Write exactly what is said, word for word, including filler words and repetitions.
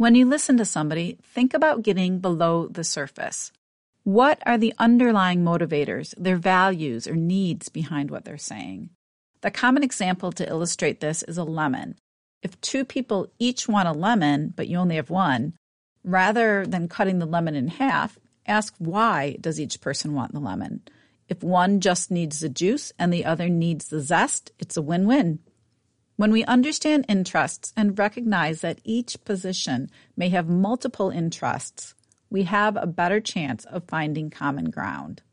When you listen to somebody, think about getting below the surface. What are the underlying motivators, their values or needs behind what they're saying? The common example to illustrate this is a lemon. If two people each want a lemon, but you only have one, rather than cutting the lemon in half, ask why does each person want the lemon? If one just needs the juice and the other needs the zest, it's a win-win. When we understand interests and recognize that each position may have multiple interests, we have a better chance of finding common ground.